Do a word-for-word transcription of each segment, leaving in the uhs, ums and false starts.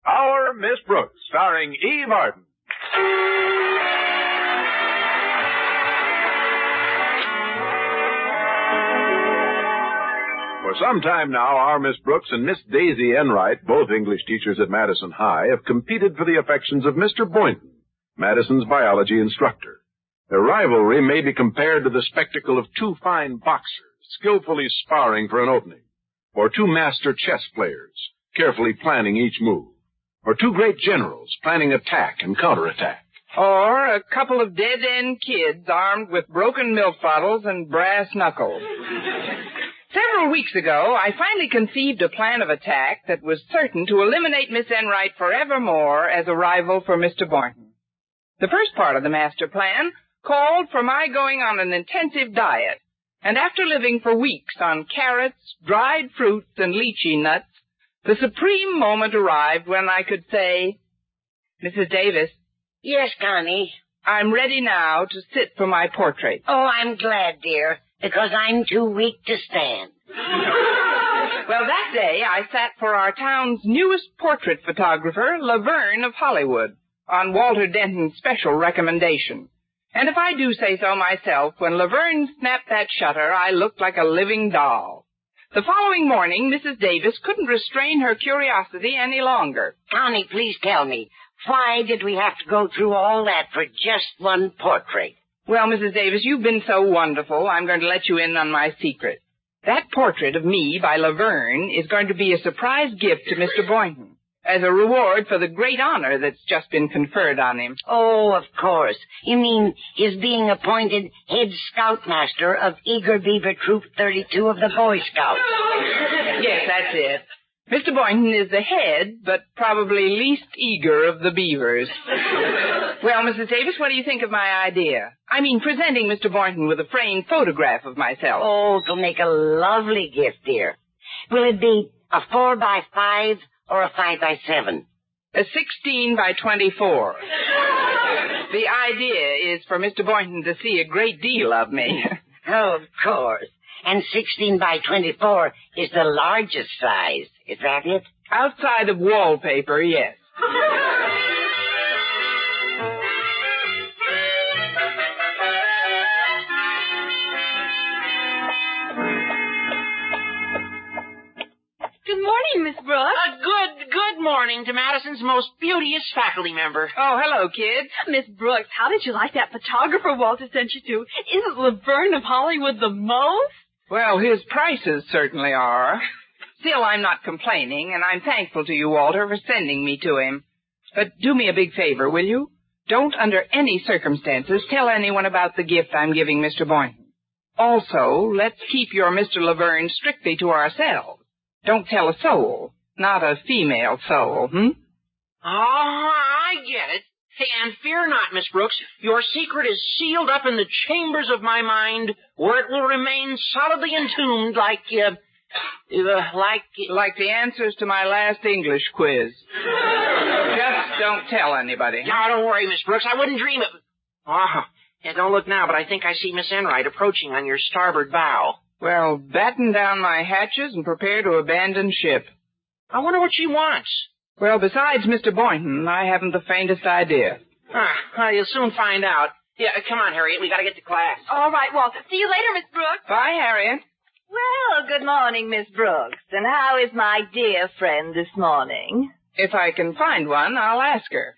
Our Miss Brooks, starring Eve Arden. For some time now, our Miss Brooks and Miss Daisy Enright, both English teachers at Madison High, have competed for the affections of Mister Boynton, Madison's biology instructor. Their rivalry may be compared to the spectacle of two fine boxers skillfully sparring for an opening, or two master chess players carefully planning each move, or two great generals planning attack and counterattack. Or a couple of dead-end kids armed with broken milk bottles and brass knuckles. Several weeks ago, I finally conceived a plan of attack that was certain to eliminate Miss Enright forevermore as a rival for Mister Boynton. The first part of the master plan called for my going on an intensive diet, and after living for weeks on carrots, dried fruits, and lychee nuts, the supreme moment arrived when I could say, Missus Davis. Yes, Connie? I'm ready now to sit for my portrait. Oh, I'm glad, dear, because I'm too weak to stand. Well, that day I sat for our town's newest portrait photographer, Laverne of Hollywood, on Walter Denton's special recommendation. And if I do say so myself, when Laverne snapped that shutter, I looked like a living doll. The following morning, Missus Davis couldn't restrain her curiosity any longer. Connie, please tell me, why did we have to go through all that for just one portrait? Well, Missus Davis, you've been so wonderful, I'm going to let you in on my secret. That portrait of me by Laverne is going to be a surprise gift to Mister Boynton, as a reward for the great honor that's just been conferred on him. Oh, of course. You mean his being appointed head scoutmaster of Eager Beaver Troop thirty-two of the Boy Scouts. Yes, that's it. Mister Boynton is the head, but probably least eager of the beavers. Well, Missus Davis, what do you think of my idea? I mean, presenting Mister Boynton with a framed photograph of myself. Oh, it'll make a lovely gift, dear. Will it be a four by five or a five by seven? A sixteen by twenty-four. The idea is for Mister Boynton to see a great deal of me. Oh, of course. And sixteen by twenty-four is the largest size. Is that it? Outside of wallpaper, yes. Good morning, Miss Brooks. Uh, good, good morning to Madison's most beauteous faculty member. Oh, hello, kids. Miss Brooks, how did you like that photographer Walter sent you to? Isn't Laverne of Hollywood the most? Well, his prices certainly are. Still, I'm not complaining, and I'm thankful to you, Walter, for sending me to him. But do me a big favor, will you? Don't, under any circumstances, tell anyone about the gift I'm giving Mister Boynton. Also, let's keep your Mister Laverne strictly to ourselves. Don't tell a soul, not a female soul, hmm? Oh, I get it. Hey, and fear not, Miss Brooks. Your secret is sealed up in the chambers of my mind, where it will remain solidly entombed like, uh, uh like... Like the answers to my last English quiz. Just don't tell anybody. No, don't worry, Miss Brooks. I wouldn't dream of... Oh, yeah, don't look now, but I think I see Miss Enright approaching on your starboard bow. Well, batten down my hatches and prepare to abandon ship. I wonder what she wants. Well, besides Mister Boynton, I haven't the faintest idea. Ah, well, you'll soon find out. Yeah, come on, Harriet. We gotta get to class. All right, Walter. See you later, Miss Brooks. Bye, Harriet. Well, good morning, Miss Brooks. And how is my dear friend this morning? If I can find one, I'll ask her.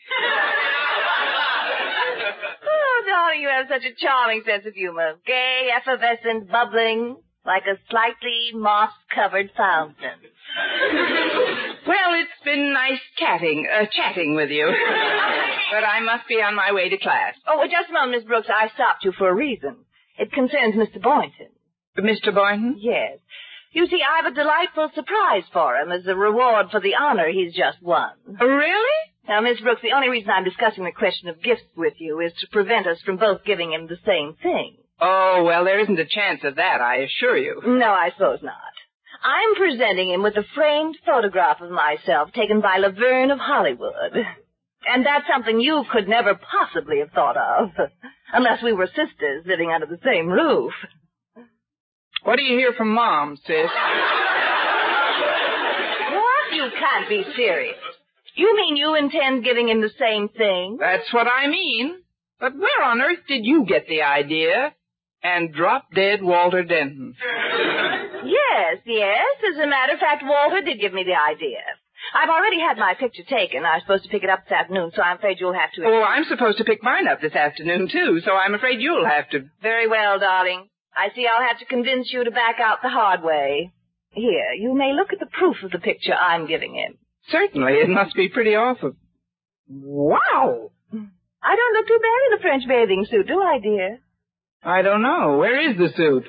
Oh, darling, you have such a charming sense of humor. Gay, effervescent, bubbling, like a slightly moss-covered fountain. Well, it's been nice chatting, uh, chatting with you. But I must be on my way to class. Oh, well, just a moment, Miss Brooks. I stopped you for a reason. It concerns Mister Boynton. Mister Boynton? Yes. You see, I've a delightful surprise for him as a reward for the honor he's just won. Really? Now, Miss Brooks, the only reason I'm discussing the question of gifts with you is to prevent us from both giving him the same thing. Oh, well, there isn't a chance of that, I assure you. No, I suppose not. I'm presenting him with a framed photograph of myself taken by Laverne of Hollywood. And that's something you could never possibly have thought of, unless we were sisters living under the same roof. What do you hear from Mom, sis? What? You can't be serious. You mean you intend giving him the same thing? That's what I mean. But where on earth did you get the idea and drop dead Walter Denton? Yes, yes. As a matter of fact, Walter did give me the idea. I've already had my picture taken. I was supposed to pick it up this afternoon, so I'm afraid you'll have to... Oh, I'm supposed to pick mine up this afternoon, too, so I'm afraid you'll have to... Very well, darling. I see I'll have to convince you to back out the hard way. Here, you may look at the proof of the picture I'm giving him. Certainly. It must be pretty awful. Wow! I don't look too bad in a French bathing suit, do I, dear? I don't know. Where is the suit?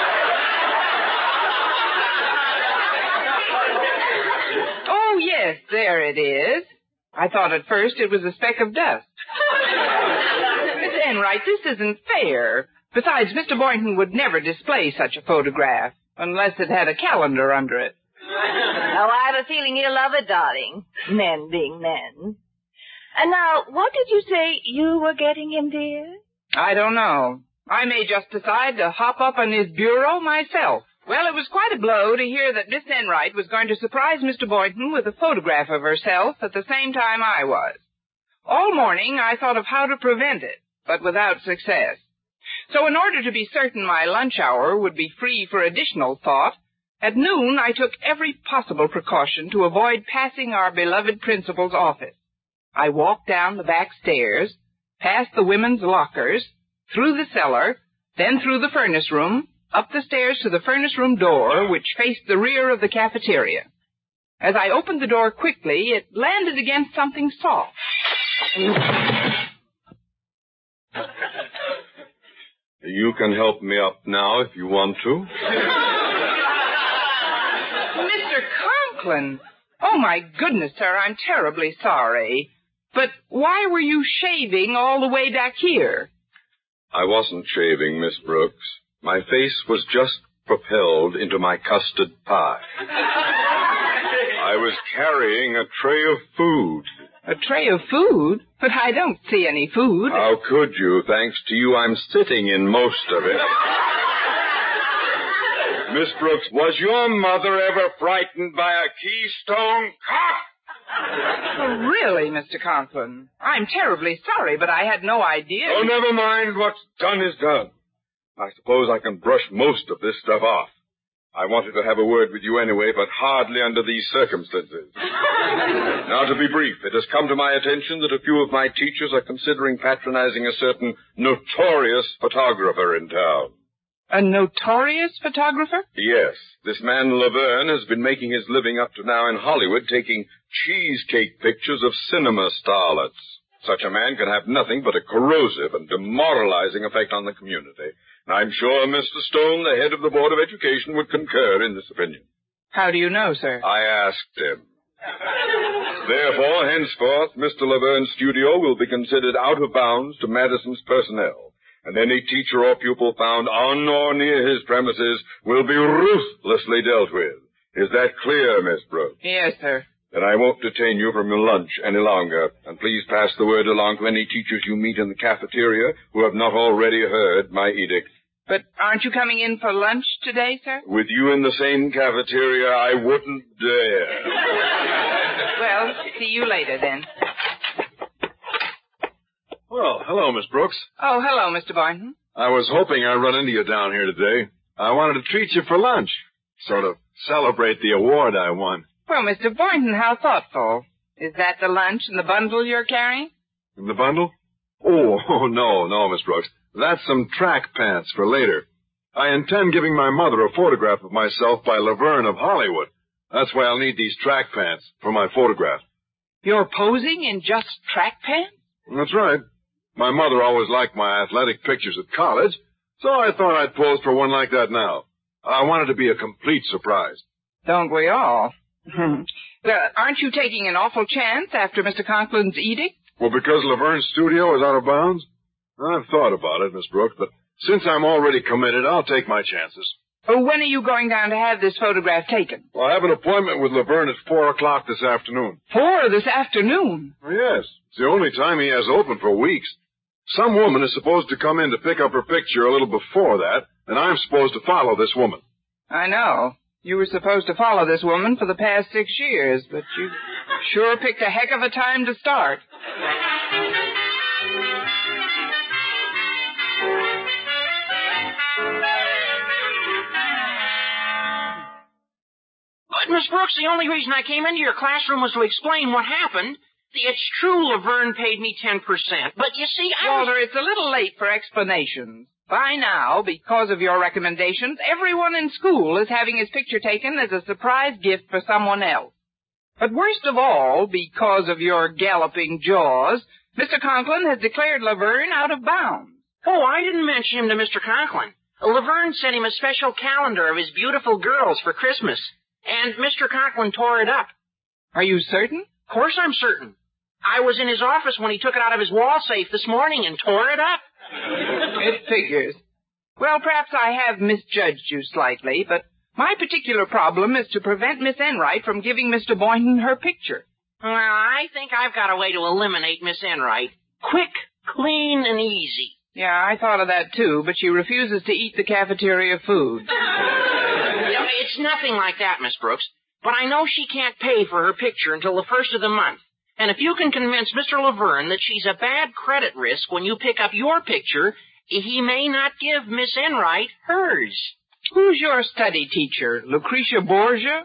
Oh, yes, there it is. I thought at first it was a speck of dust. Miss Enright, this isn't fair. Besides, Mister Boynton would never display such a photograph unless it had a calendar under it. Oh, I have a feeling he'll love it, darling. Men being men. And now, what did you say you were getting him, dear? I don't know. I may just decide to hop up on his bureau myself. Well, it was quite a blow to hear that Miss Enright was going to surprise Mister Boynton with a photograph of herself at the same time I was. All morning I thought of how to prevent it, but without success. So in order to be certain my lunch hour would be free for additional thought, at noon I took every possible precaution to avoid passing our beloved principal's office. I walked down the back stairs, past the women's lockers, through the cellar, then through the furnace room, up the stairs to the furnace room door, which faced the rear of the cafeteria. As I opened the door quickly, it landed against something soft. You can help me up now if you want to. Mister Conklin! Oh, my goodness, sir, I'm terribly sorry. But why were you shaving all the way back here? I wasn't shaving, Miss Brooks. My face was just propelled into my custard pie. I was carrying a tray of food. A tray of food? But I don't see any food. How could you? Thanks to you, I'm sitting in most of it. Miss Brooks, was your mother ever frightened by a keystone cop? Oh, really, Mister Conklin? I'm terribly sorry, but I had no idea. Oh, never mind. What's done is done. I suppose I can brush most of this stuff off. I wanted to have a word with you anyway, but hardly under these circumstances. Now, to be brief, it has come to my attention that a few of my teachers are considering patronizing a certain notorious photographer in town. A notorious photographer? Yes. This man Laverne has been making his living up to now in Hollywood, taking cheesecake pictures of cinema starlets. Such a man can have nothing but a corrosive and demoralizing effect on the community. And I'm sure Mister Stone, the head of the Board of Education, would concur in this opinion. How do you know, sir? I asked him. Therefore, henceforth, Mister Laverne's studio will be considered out of bounds to Madison's personnel, and any teacher or pupil found on or near his premises will be ruthlessly dealt with. Is that clear, Miss Brooks? Yes, sir. Then I won't detain you from your lunch any longer. And please pass the word along to any teachers you meet in the cafeteria who have not already heard my edict. But aren't you coming in for lunch today, sir? With you in the same cafeteria, I wouldn't dare. Well, see you later, then. Well, hello, Miss Brooks. Oh, hello, Mister Boynton. I was hoping I'd run into you down here today. I wanted to treat you for lunch. Sort of celebrate the award I won. Well, Mister Boynton, how thoughtful. Is that the lunch in the bundle you're carrying? In the bundle? Oh, oh, no, no, Miss Brooks. That's some track pants for later. I intend giving my mother a photograph of myself by Laverne of Hollywood. That's why I'll need these track pants for my photograph. You're posing in just track pants? That's right. My mother always liked my athletic pictures at college, so I thought I'd pose for one like that now. I wanted to be a complete surprise. Don't we all? Well, aren't you taking an awful chance after Mister Conklin's edict? Well, because Laverne's studio is out of bounds? I've thought about it, Miss Brooks, but since I'm already committed, I'll take my chances. Oh, when are you going down to have this photograph taken? Well, I have an appointment with Laverne at four o'clock this afternoon. Four this afternoon? Oh, yes. It's the only time he has open for weeks. Some woman is supposed to come in to pick up her picture a little before that, and I'm supposed to follow this woman. I know. You were supposed to follow this woman for the past six years, but you... Sure picked a heck of a time to start. But, Miss Brooks, the only reason I came into your classroom was to explain what happened. It's true Laverne paid me ten percent, but you see, I Walter, was... it's a little late for explanations. By now, because of your recommendations, everyone in school is having his picture taken as a surprise gift for someone else. But worst of all, because of your galloping jaws, Mister Conklin has declared Laverne out of bounds. Oh, I didn't mention him to Mister Conklin. Laverne sent him a special calendar of his beautiful girls for Christmas, and Mister Conklin tore it up. Are you certain? Of course I'm certain. I was in his office when he took it out of his wall safe this morning and tore it up. It figures. Well, perhaps I have misjudged you slightly, but my particular problem is to prevent Miss Enright from giving Mister Boynton her picture. Well, I think I've got a way to eliminate Miss Enright. Quick, clean, and easy. Yeah, I thought of that too, but she refuses to eat the cafeteria food. It's nothing like that, Miss Brooks. But I know she can't pay for her picture until the first of the month. And if you can convince Mister Laverne that she's a bad credit risk when you pick up your picture, he may not give Miss Enright hers. Who's your study teacher, Lucretia Borgia?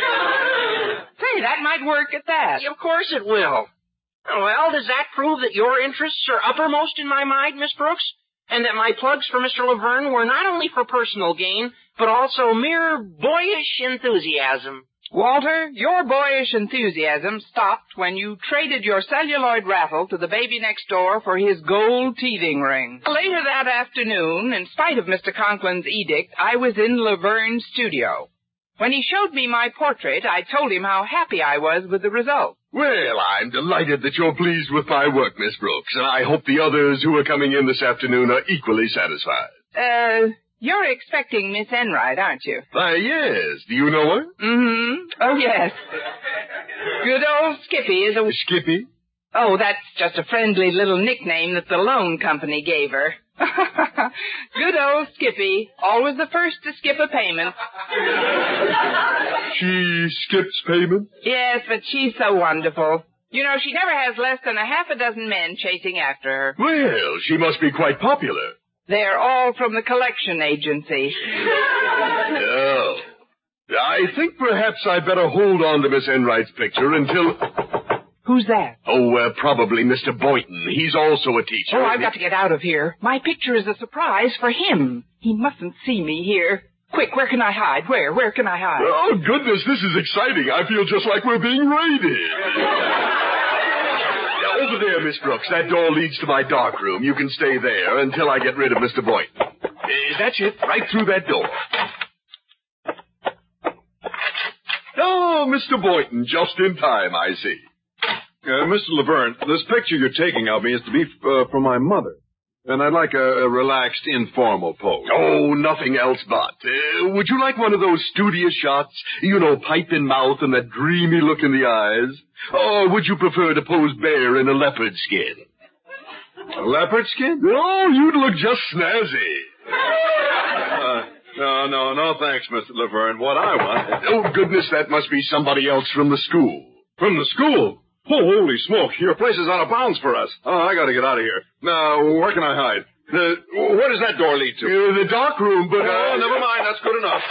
Say, that might work at that. Of course it will. Well, does that prove that your interests are uppermost in my mind, Miss Brooks? And that my plugs for Mister Laverne were not only for personal gain, but also mere boyish enthusiasm? Walter, your boyish enthusiasm stopped when you traded your celluloid raffle to the baby next door for his gold teething ring. Later that afternoon, in spite of Mister Conklin's edict, I was in Laverne's studio. When he showed me my portrait, I told him how happy I was with the result. Well, I'm delighted that you're pleased with my work, Miss Brooks, and I hope the others who are coming in this afternoon are equally satisfied. Uh... You're expecting Miss Enright, aren't you? Why, yes. Do you know her? Mm-hmm. Oh, yes. Good old Skippy is a... Skippy? Oh, that's just a friendly little nickname that the loan company gave her. Good old Skippy. Always the first to skip a payment. She skips payment? Yes, but she's so wonderful. You know, she never has less than a half a dozen men chasing after her. Well, she must be quite popular. They're all from the collection agency. Oh. I think perhaps I'd better hold on to Miss Enright's picture until... Who's that? Oh, uh, probably Mister Boynton. He's also a teacher. Oh, I've got to get out of here. My picture is a surprise for him. He mustn't see me here. Quick, where can I hide? Where? Where can I hide? Oh, goodness, this is exciting. I feel just like we're being raided. Over there, Miss Brooks. That door leads to my dark room. You can stay there until I get rid of Mister Boynton. Uh, that's it. Right through that door. Oh, Mister Boynton, just in time, I see. Uh, Mister Laverne, this picture you're taking of me is to be uh, for my mother. And I'd like a, a relaxed, informal pose. Oh, nothing else but. Uh, would you like one of those studious shots? You know, pipe in mouth and that dreamy look in the eyes? Or would you prefer to pose bare in a leopard skin? A leopard skin? Oh, you'd look just snazzy. Uh, no, no, no thanks, Mister Laverne. What I want... Oh, goodness, that must be somebody else from the school. From the school? Oh, holy smoke. Your place is out of bounds for us. Oh, I gotta get out of here. Now, where can I hide? Uh, where does that door lead to? Uh, the dark room, but... Oh, Uh, never mind. That's good enough.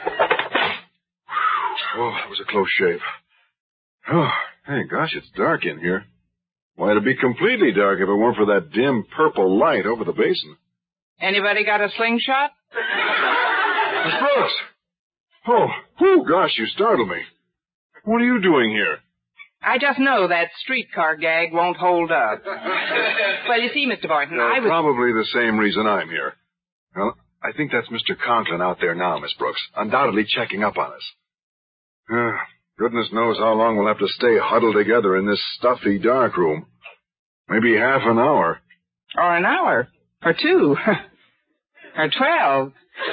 Oh, that was a close shave. Oh, hey, gosh, it's dark in here. Why, it'd be completely dark if it weren't for that dim purple light over the basin. Anybody got a slingshot? Miss Brooks! Oh, oh, gosh, you startled me. What are you doing here? I just know that streetcar gag won't hold up. Well, you see, Mister Boynton, Uh, I was... Probably the same reason I'm here. Well, I think that's Mister Conklin out there now, Miss Brooks, undoubtedly checking up on us. Uh, goodness knows how long we'll have to stay huddled together in this stuffy dark room. Maybe half an hour. Or an hour. Or two. Or twelve.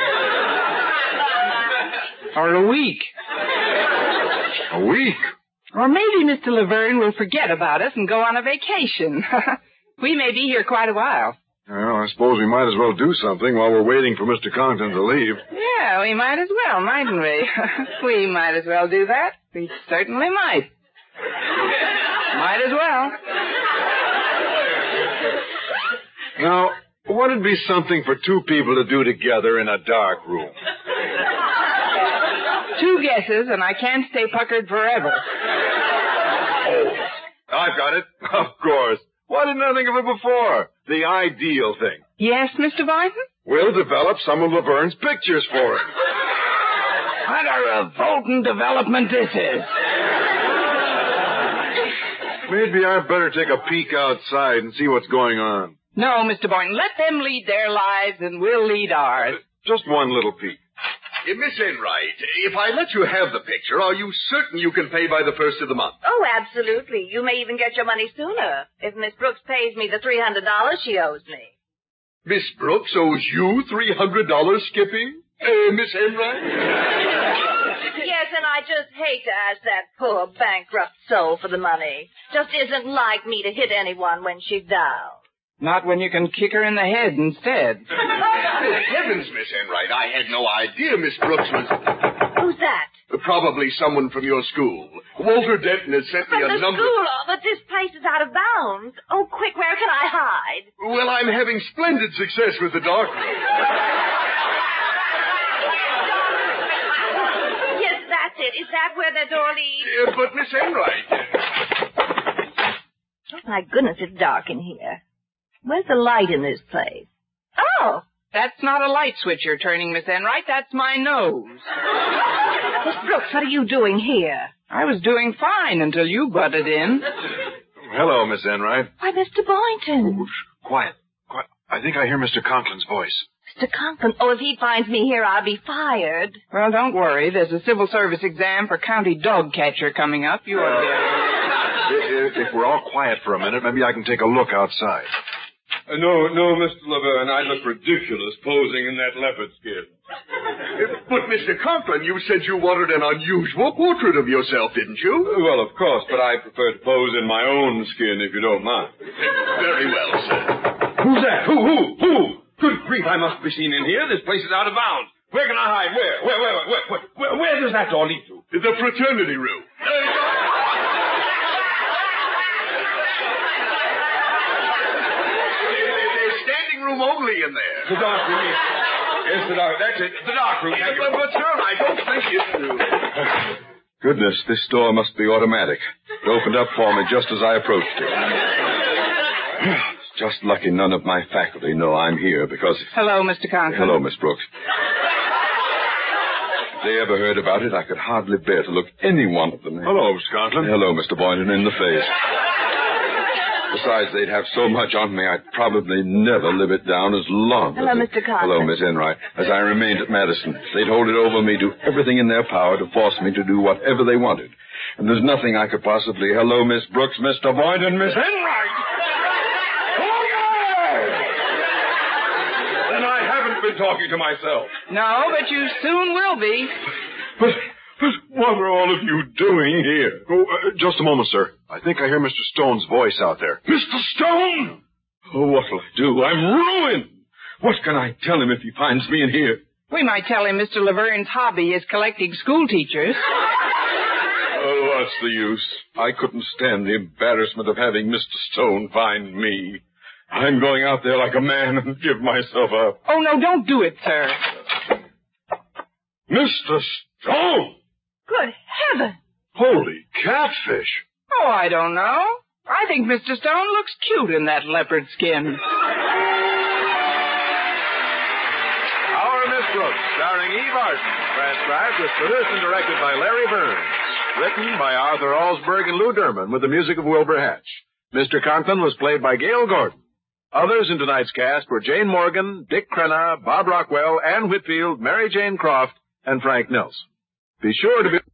Or a week. A week? Or maybe Mister Laverne will forget about us and go on a vacation. We may be here quite a while. Well, I suppose we might as well do something while we're waiting for Mister Conklin to leave. Yeah, we might as well, mightn't we? We might as well do that. We certainly might. Might as well. Now, what'd be something for two people to do together in a dark room? Two guesses, and I can't stay puckered forever. Oh, I've got it. Of course. Why didn't I think of it before? The ideal thing. Yes, Mister Boynton? We'll develop some of Laverne's pictures for him. What a revolting development this is. Maybe I'd better take a peek outside and see what's going on. No, Mister Boynton, let them lead their lives and we'll lead ours. Just one little peek. Uh, Miss Enright, if I let you have the picture, are you certain you can pay by the first of the month? Oh, absolutely. You may even get your money sooner if Miss Brooks pays me the three hundred dollars she owes me. Miss Brooks owes you three hundred dollars, Skippy? Uh, Miss Enright? Yes, and I just hate to ask that poor bankrupt soul for the money. Just isn't like me to hit anyone when she's down. Not when you can kick her in the head instead. Good heavens, Miss Enright, I had no idea Miss Brooks was... Who's that? Probably someone from your school. Walter Denton has sent me From a the number... school, oh, but this place is out of bounds. Oh, quick, where can I hide? Well, I'm having splendid success with the dark room. Yes, that's it. Is that where the door leads? Uh, but Miss Enright... Oh, my goodness, it's dark in here. Where's the light in this place? Oh! That's not a light switch you're turning, Miss Enright. That's my nose. Miss Brooks, what are you doing here? I was doing fine until you butted in. Hello, Miss Enright. Why, Mister Boynton. Oh, shh, quiet. Quiet. I think I hear Mister Conklin's voice. Mister Conklin, oh, if he finds me here, I'll be fired. Well, don't worry. There's a civil service exam for county dog catcher coming up. You ought to If, if we're all quiet for a minute, maybe I can take a look outside. Uh, no, no, Mister Laverne, I look ridiculous posing in that leopard skin. But, Mister Conklin, you said you wanted an unusual portrait of yourself, didn't you? Uh, well, of course, but I prefer to pose in my own skin, if you don't mind. Very well, sir. Who's that? Who, who, who? Good grief, I must be seen in here. This place is out of bounds. Where can I hide? Where? Where, where, where, where, where, where does that door lead to? The fraternity room. Room only in there. The dark room. Yes, the dark. That's it. The dark room. Yeah, but, but, sir, I don't think it's... Goodness, this door must be automatic. It opened up for me just as I approached it. It's just lucky none of my faculty know I'm here because... Hello, Mister Conklin. Hello, Miss Brooks. If they ever heard about it, I could hardly bear to look any one of them. Hello, Mister Conklin. Hello, Mister Boynton, in the face. Besides, they'd have so much on me, I'd probably never live it down as long Hello, as... Mister Conklin. Hello, Miss Enright. As I remained at Madison, they'd hold it over me, do everything in their power to force me to do whatever they wanted. And there's nothing I could possibly... Hello, Miss Brooks, Mister Boynton, Miss Enright! Oh, yeah! Then I haven't been talking to myself. No, but you soon will be. But... But what are all of you doing here? Oh, uh, just a moment, sir. I think I hear Mister Stone's voice out there. Mister Stone! Oh, what'll I do? I'm ruined. What can I tell him if he finds me in here? We might tell him Mister Laverne's hobby is collecting school teachers. Oh, what's the use? I couldn't stand the embarrassment of having Mister Stone find me. I'm going out there like a man and give myself up. Oh, no, don't do it, sir. Mister Stone! Good heaven! Holy catfish! Oh, I don't know. I think Mister Stone looks cute in that leopard skin. Our Miss Brooks, starring Eve Arden, transcribed, was produced and directed by Larry Burns. Written by Arthur Alsberg and Lou Derman with the music of Wilbur Hatch. Mister Conklin was played by Gail Gordon. Others in tonight's cast were Jane Morgan, Dick Crenna, Bob Rockwell, Ann Whitfield, Mary Jane Croft, and Frank Nelson. Be sure to be...